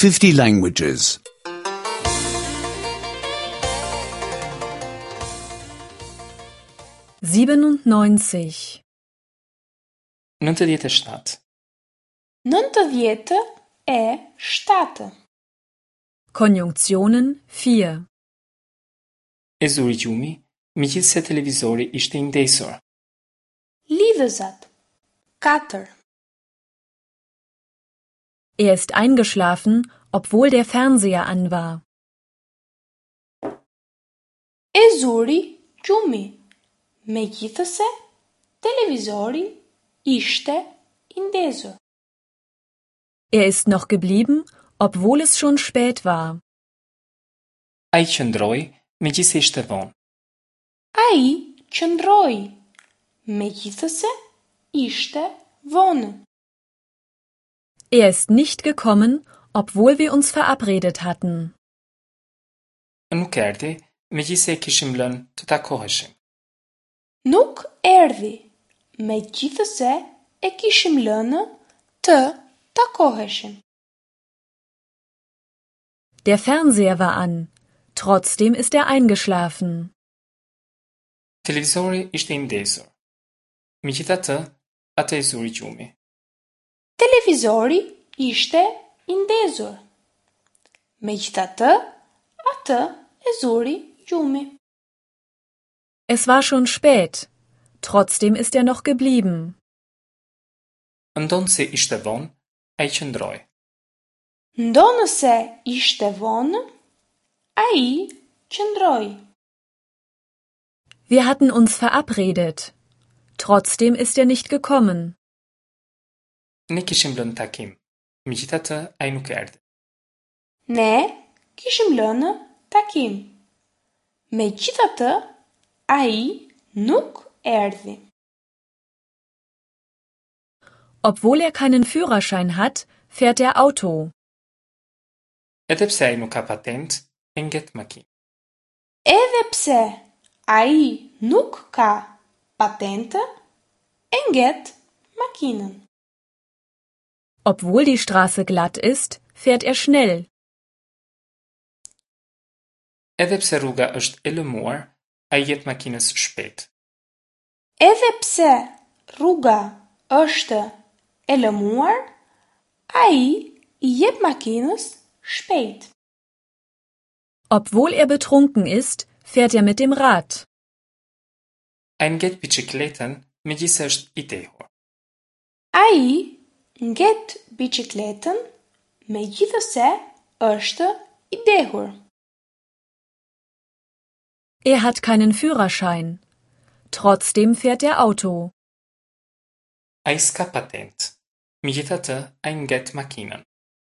50 languages. 97. 97. 97. Konjunktionen 4. E zuri gjumi, megjithse televizori ishte I ndesur. Lidhëzat 4. Er ist eingeschlafen, obwohl der Fernseher an war. E zuri gjumi, megjithëse televizori ishte I ndezur. Er ist noch geblieben, obwohl es schon spät war. Ai qëndroi, megjithse ishte vonë. Ai qëndroi, megjithëse ishte vonë. Er ist nicht gekommen, obwohl wir uns verabredet hatten. Nuk erdhi, megjithse e kishim lënë të takoheshim. Nuk erdhi, megjithëse e kishim lënë të takoheshim. Der Fernseher war an, trotzdem ist er eingeschlafen. Televizori ishte I ndezur. Megjithatë, atë e zuri gjumi. Televizori ishte I ndezur. Megjithatë, atë e zuri gjumi. Es war schon spät, trotzdem ist er noch geblieben. Ndonë se ishte vonë, ai qëndroi. Ndonëse ishte vonë, ai qëndroi. Wir hatten uns verabredet, trotzdem ist er nicht gekommen. Ne kishim lënë takim. Megjithatë, ai nuk erdhi. Ne kishim lënë takim. Megjithatë, ai nuk erdhi. Obwohl er keinen Führerschein hat, fährt er Auto. Edhe pse ai nuk ka patent, e ngjet makinë. Edhe pse ai nuk ka patente, e ngjet makinën. Obwohl die Straße glatt ist, fährt er schnell. Edhe pse rruga është e lëmuar, ai jep makinës shpejt. Edhe pse rruga është e lëmuar, ai I jep makinës shpejt. Obwohl er betrunken ist, fährt er mit dem Rad. Ai ngjet biçikletën megjithse është I dehur. Ai ngjet biçikletën megjithëse është I dehur. Er hat keinen Führerschein. Trotzdem fährt er Auto. Ai s'ka patent. Megjithatë, ai ngjet makinën.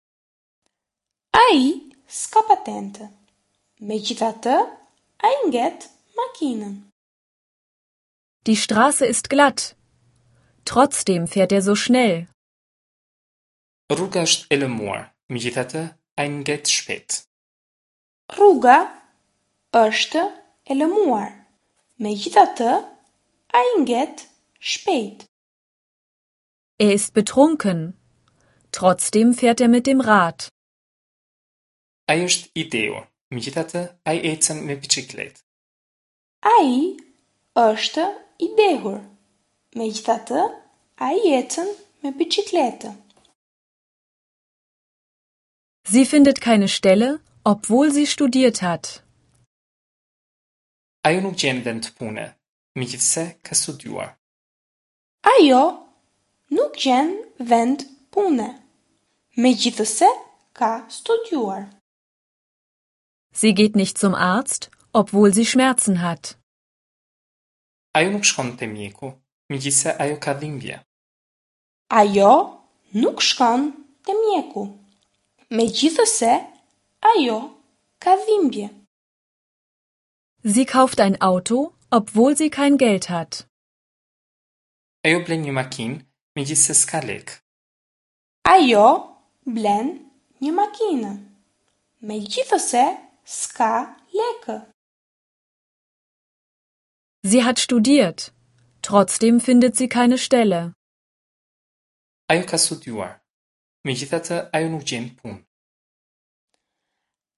Ai s'ka patente. Megjithatë, ai ngjet makinën. Die Straße ist glatt. Trotzdem fährt er so schnell. Rruga është e lëmuar. Megjithatë, ai ngjet shpejt. Rruga është e lëmuar. Megjithatë, ai ngjet shpejt. Er ist betrunken. Trotzdem fährt er mit dem Rad. Ai është I dehur. Megjithatë, ai ecën me biçikletë. Ai është I dehur. Megjithatë, ai ecën me biçikletë. Sie findet keine Stelle, obwohl sie studiert hat. Ajo nuk gjen vend pune, megjithse ka studiuar. Ajo nuk gjen vend pune, megjithëse ka studiuar. Sie geht nicht zum Arzt, obwohl sie Schmerzen hat. Ajo nuk shkon te mjeku, megjithse ajo ka dhimbje. Ajo nuk shkon te mjeku, megjithëse ajo ka dhimbje. Sie kauft ein Auto, obwohl sie kein Geld hat. Ajo blen një makinë, megjithse s'ka lek. Ajo blen një makinë, megjithëse s'ka lekë. Sie hat studiert. Trotzdem findet sie keine Stelle. Ajo ka studiuar, megjithatë ajo nuk gjen punë.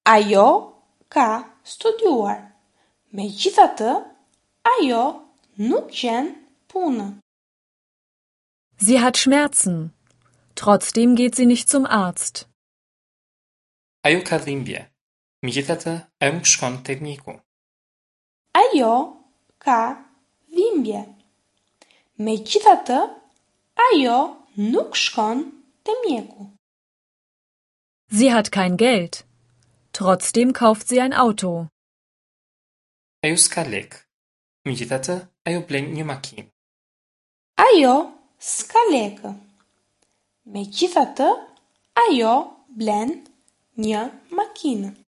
Ajo ka studiuar. Megjithatë, ajo nuk gjen punë. Sie hat Schmerzen. Trotzdem geht sie nicht zum Arzt. Ajo ka dhimbje. Megjithatë, ajo nuk shkon tek mjeku. Ajo ka dhimbje. Megjithatë, ajo nuk shkon te mjeku. Sie hat kein Geld. Trotzdem kauft sie ein Auto. Ajo s'ka lek. Megjithatë, ajo blen një makinë. Ajo s'ka lekë. Megjithatë, ajo blen një makinë.